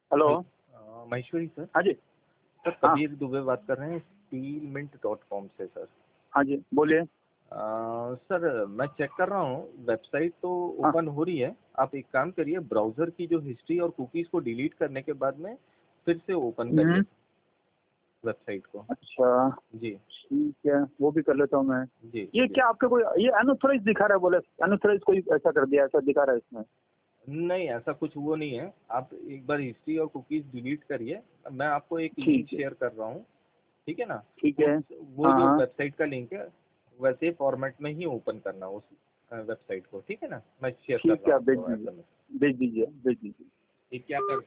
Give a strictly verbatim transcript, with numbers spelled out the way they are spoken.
Hello. Hello- uh, Maheshwari sir. हाँ जी। Sir हाँ कबीर दुबे बात कर रहे हैं स्टील मिंट डॉट कॉम से सर। हाँ जी, बोलिए। अ, सर मैं चेक कर रहा हूँ, वेबसाइट तो हाँ। ओपन हो रही है। आप एक काम करिए, ब्राउज़र की जो हिस्ट्री और कुकीज़ को डिलीट करने के बाद में फिर से ओपन करिए हम्म, वेबसाइट को। अच्छा जी, ठीक है, वो भी कर लेता हूँ मैं। जी, ये जी। क्या आपका कोई ये अनऑथराइज दिखा रहा है, बोले अनऑथराइज कोई ऐसा कर दिया, ऐसा दिखा रहा है इसमें? नहीं, ऐसा कुछ वो नहीं है। आप एक बार हिस्ट्री और कुकीज़ डिलीट करिए। मैं आपको एक लिंक ठीक है। शेयर कर रहा हूँ, ठीक है ना? ठीक है। उस वो हाँ जो हाँ। वेबसाइट का लिंक है, वैसे फॉर्मेट में ही ओपन करना उस अ, वेबसाइट को, ठीक है ना? मैं शेयर कर ठीक रहा है, हूँ आप भेज आपको दीजिए। एसएमएस। भेज दीजिए भेज दीजिए। ये क्या कर